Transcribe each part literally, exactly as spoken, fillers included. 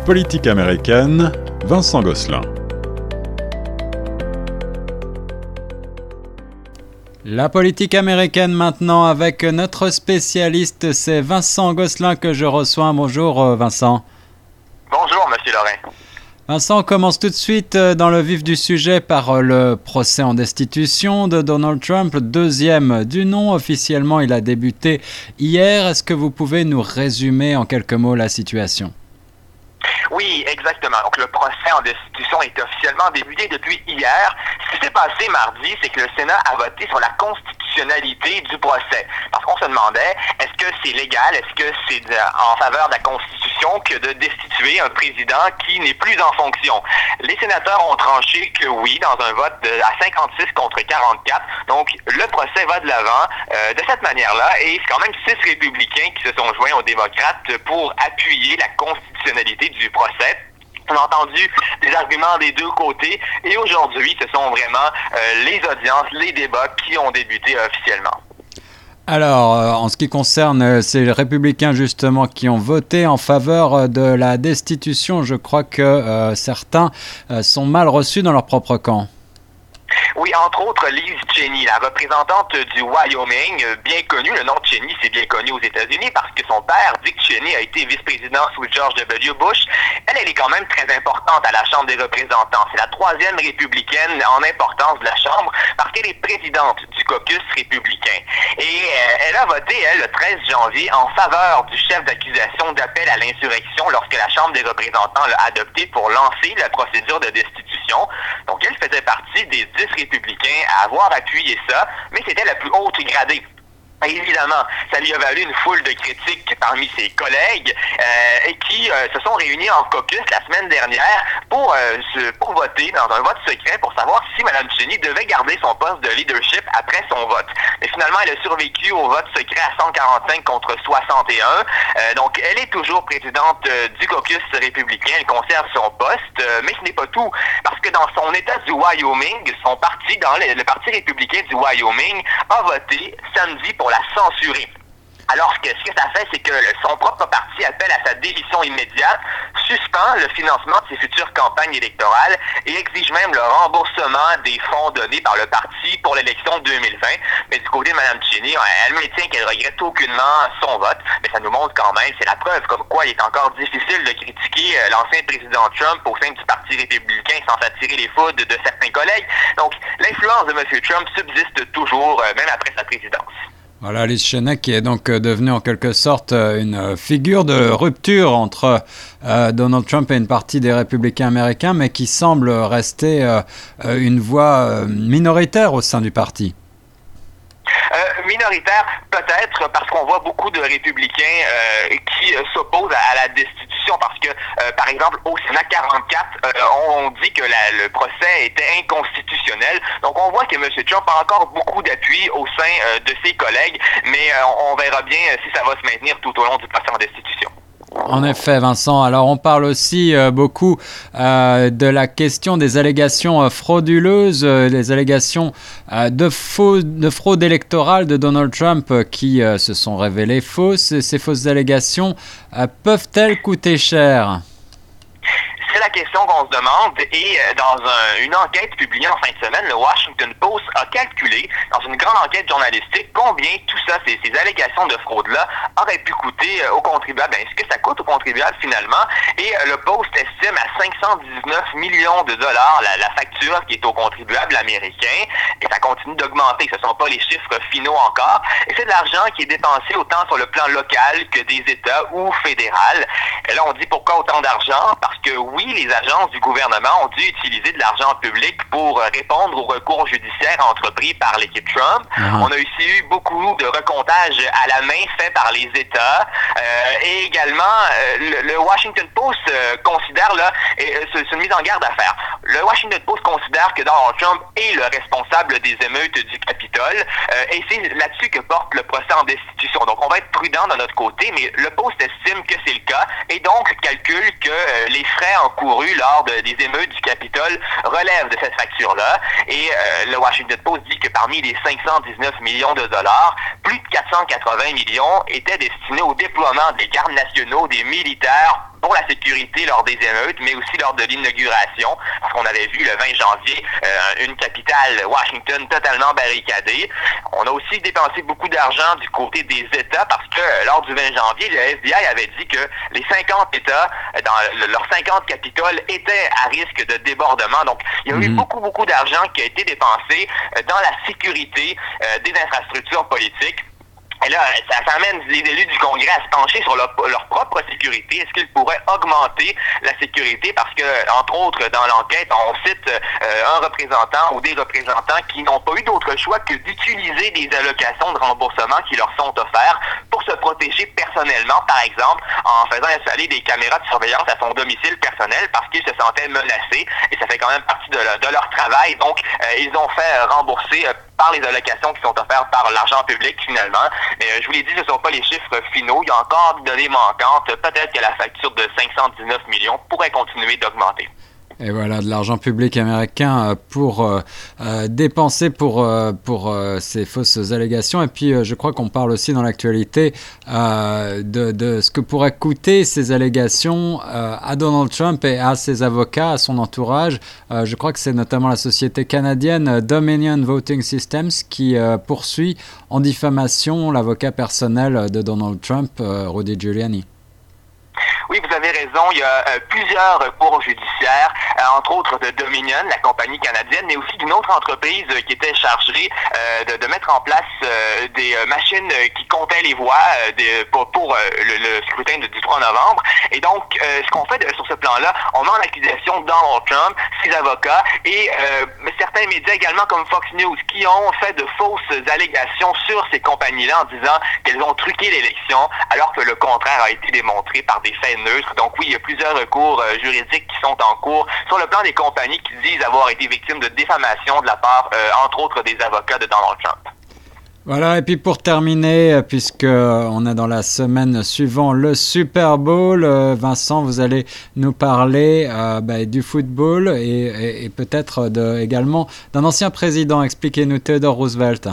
Politique américaine, Vincent Gosselin. La politique américaine maintenant avec notre spécialiste, c'est Vincent Gosselin que je reçois. Bonjour Vincent. Bonjour Monsieur Lorrain. Vincent, on commence tout de suite dans le vif du sujet par le procès en destitution de Donald Trump, deuxième du nom. Officiellement, il a débuté hier. Est-ce que vous pouvez nous résumer en quelques mots la situation? Oui, exactement. Donc, le procès en destitution est officiellement débuté depuis hier. Ce qui s'est passé mardi, c'est que le Sénat a voté sur la constitutionnalité du procès. Parce qu'on se demandait, est-ce que c'est légal, est-ce que c'est de, en faveur de la Constitution que de destituer un président qui n'est plus en fonction? Les sénateurs ont tranché que oui, dans un vote de, à cinquante-six contre quarante-quatre. Donc, le procès va de l'avant euh, de cette manière-là. Et c'est quand même six républicains qui se sont joints aux démocrates pour appuyer la constitutionnalité du procès. On a entendu des arguments des deux côtés et aujourd'hui, ce sont vraiment euh, les audiences, les débats qui ont débuté officiellement. Alors, euh, en ce qui concerne euh, ces républicains justement qui ont voté en faveur euh, de la destitution, je crois que euh, certains euh, sont mal reçus dans leur propre camp. Oui, entre autres, Liz Cheney, la représentante du Wyoming, bien connue. Le nom de Cheney, c'est bien connu aux États-Unis parce que son père, Dick Cheney, a été vice-président sous George W. Bush. Elle, elle est quand même très importante à la Chambre des représentants. C'est la troisième républicaine en importance de la Chambre parce qu'elle est présidente du caucus républicain. Et euh, elle a voté, elle, le treize janvier, en faveur du chef d'accusation d'appel à l'insurrection lorsque la Chambre des représentants l'a adopté pour lancer la procédure de destitution. Donc, elle faisait partie des dix républicains à avoir appuyé ça, mais c'était la plus haute gradée. Et évidemment, ça lui a valu une foule de critiques parmi ses collègues euh, et qui euh, se sont réunis en caucus la semaine dernière pour, euh, se, pour voter dans un vote secret pour savoir si Mme Cheney devait garder son poste de leadership après son vote. Mais finalement, elle a survécu au vote secret à cent quarante-cinq contre soixante et un. Euh, donc, elle est toujours présidente euh, du caucus républicain. Elle conserve son poste, euh, mais ce n'est pas tout. Parce que dans son État du Wyoming, son parti, dans le, le Parti républicain du Wyoming, a voté samedi pour la censurer. Alors que ce que ça fait, c'est que son propre parti appelle à sa démission immédiate, suspend le financement de ses futures campagnes électorales et exige même le remboursement des fonds donnés par le parti pour l'élection deux mille vingt. Mais du côté de Mme Cheney, elle maintient qu'elle regrette aucunement son vote, mais ça nous montre quand même, c'est la preuve comme quoi il est encore difficile de critiquer l'ancien président Trump au sein du Parti républicain sans attirer les foudres de certains collègues. Donc, l'influence de M. Trump subsiste toujours, même après sa présidence. Voilà, Liz Cheney qui est donc devenue en quelque sorte une figure de rupture entre euh, Donald Trump et une partie des républicains américains, mais qui semble rester euh, une voix minoritaire au sein du parti. Euh, minoritaire, peut-être, parce qu'on voit beaucoup de républicains euh, qui euh, s'opposent à, à la destitution, parce que, euh, par exemple, au Sénat quarante-quatre, euh, on dit que la, le procès était inconstitutionnel. Donc, on voit que M. Trump a encore beaucoup d'appui au sein euh, de ses collègues, mais euh, on verra bien si ça va se maintenir tout au long du procès en destitution. En effet, Vincent. Alors, on parle aussi euh, beaucoup euh, de la question des allégations euh, frauduleuses, euh, des allégations euh, de, faux, de fraude électorale de Donald Trump euh, qui euh, se sont révélées fausses. Ces fausses allégations euh, peuvent-elles coûter cher ? C'est la question qu'on se demande et dans un, une enquête publiée en fin de semaine, le Washington Post a calculé, dans une grande enquête journalistique, combien tout ça, ces, ces allégations de fraude-là, auraient pu coûter aux contribuables. Ben, ce que ça coûte aux contribuables finalement, et le Post estime à cinq cent dix-neuf millions de dollars la, la facture qui est aux contribuables américains, et ça continue d'augmenter. Ce ne sont pas les chiffres finaux encore, et c'est de l'argent qui est dépensé autant sur le plan local que des États ou fédéral. Et là, on dit pourquoi autant d'argent? Parce que oui, les agences du gouvernement ont dû utiliser de l'argent public pour répondre aux recours judiciaires entrepris par l'équipe Trump. Uh-huh. On a aussi eu beaucoup de recomptages à la main faits par les États. Euh, et également, euh, le, le Washington Post euh, considère, là, et, euh, c'est une mise en garde à faire. Le Washington Post considère que Donald Trump est le responsable des émeutes du Capitole. Euh, et c'est là-dessus que porte le procès en destitution. Donc, on va être prudent de notre côté, mais le Post estime que c'est le cas et donc calcule que euh, les frais encourus lors de, des émeutes du Capitole relèvent de cette facture-là. Et euh, le Washington Post dit que parmi les cinq cent dix-neuf millions de dollars, plus de quatre cent quatre-vingts millions étaient destinés au déploiement des gardes nationaux, des militaires pour la sécurité lors des émeutes, mais aussi lors de l'inauguration, parce qu'on avait vu le vingt janvier euh, une capitale, Washington, totalement barricadée. On a aussi dépensé beaucoup d'argent du côté des États, parce que euh, lors du vingt janvier, le F B I avait dit que les cinquante États, euh, dans le, leurs cinquante capitoles, étaient à risque de débordement. Donc, il y a eu mmh. beaucoup, beaucoup d'argent qui a été dépensé euh, dans la sécurité euh, des infrastructures politiques. Et là, ça, ça amène les élus du Congrès à se pencher sur leur, leur propre sécurité. Est-ce qu'ils pourraient augmenter la sécurité? Parce que, entre autres, dans l'enquête, on cite euh, un représentant ou des représentants qui n'ont pas eu d'autre choix que d'utiliser des allocations de remboursement qui leur sont offertes pour se protéger personnellement, par exemple, en faisant installer des caméras de surveillance à son domicile personnel parce qu'ils se sentaient menacés. Et ça fait quand même partie de, le, de leur travail. Donc, euh, ils ont fait rembourser euh, par les allocations qui sont offertes par l'argent public, finalement. Mais euh, je vous l'ai dit, ce ne sont pas les chiffres finaux. Il y a encore des données manquantes. Peut-être que la facture de cinq cent dix-neuf millions pourrait continuer d'augmenter. Et voilà, de l'argent public américain pour euh, euh, dépenser pour, euh, pour euh, ces fausses allégations. Et puis, euh, je crois qu'on parle aussi dans l'actualité euh, de, de ce que pourraient coûter ces allégations euh, à Donald Trump et à ses avocats, à son entourage. Euh, je crois que c'est notamment la société canadienne Dominion Voting Systems qui euh, poursuit en diffamation l'avocat personnel de Donald Trump, euh, Rudy Giuliani. Oui, vous avez raison. Il y a euh, plusieurs recours judiciaires, euh, entre autres de Dominion, la compagnie canadienne, mais aussi d'une autre entreprise euh, qui était chargée euh, de, de mettre en place euh, des euh, machines euh, qui comptaient les voix euh, de, pour, pour euh, le, le scrutin de, du trois novembre. Et donc, euh, ce qu'on fait de, sur ce plan-là, on met en accusation Donald Trump, ses avocats et euh, certains médias également comme Fox News qui ont fait de fausses allégations sur ces compagnies-là en disant qu'elles ont truqué l'élection alors que le contraire a été démontré par des faits neutres. Donc oui, il y a plusieurs recours euh, juridiques qui sont en cours sur le plan des compagnies qui disent avoir été victimes de diffamation de la part, euh, entre autres, des avocats de Donald Trump. Voilà, et puis pour terminer, puisque on est dans la semaine suivant le Super Bowl, euh, Vincent, vous allez nous parler euh, bah, du football et, et, et peut-être de, également d'un ancien président. Expliquez-nous, Theodore Roosevelt.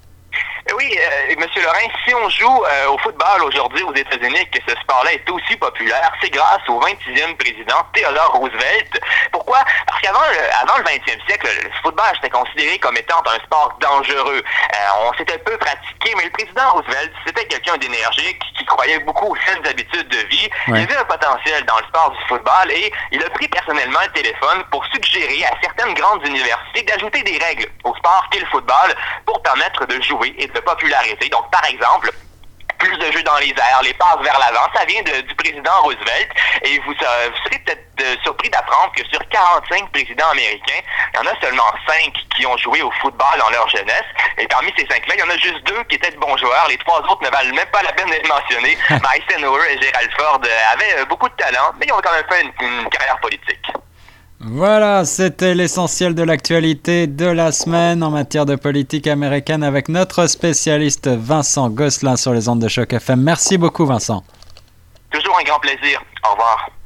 Oui, euh, M. Lorrain, si on joue euh, au football aujourd'hui aux États-Unis et que ce sport-là est aussi populaire, c'est grâce au vingt-sixième président Theodore Roosevelt. Pourquoi? Parce qu'avant le, avant le vingtième siècle, le football était considéré comme étant un sport dangereux. Euh, on s'était peu pratiqué, mais le président Roosevelt, c'était quelqu'un d'énergique qui croyait beaucoup aux saines habitudes de vie. Ouais. Il avait un potentiel dans le sport du football et il a pris personnellement le téléphone pour suggérer à certaines grandes universités d'ajouter des règles au sport qu'est le football pour permettre de jouer et de popularité. Donc, par exemple, plus de jeux dans les airs, les passes vers l'avant, ça vient de, du président Roosevelt. Et vous, euh, vous serez peut-être euh, surpris d'apprendre que sur quarante-cinq présidents américains, il y en a seulement cinq qui ont joué au football dans leur jeunesse. Et parmi ces cinq-là, il y en a juste deux qui étaient de bons joueurs. Les trois autres ne valent même pas la peine d'être mentionnés. Eisenhower et Gerald Ford euh, avaient euh, beaucoup de talent, mais ils ont quand même fait une, une carrière politique. Voilà, c'était l'essentiel de l'actualité de la semaine en matière de politique américaine avec notre spécialiste Vincent Gosselin sur les ondes de Choc F M. Merci beaucoup, Vincent. Toujours un grand plaisir. Au revoir.